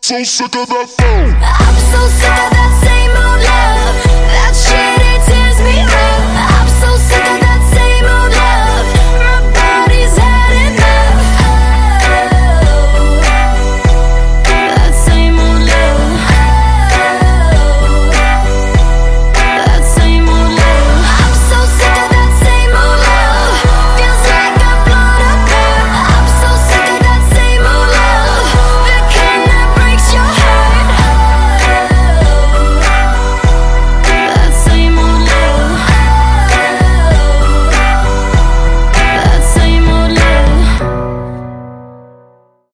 So sick of that phone. I'm so sick of that same old love, that shit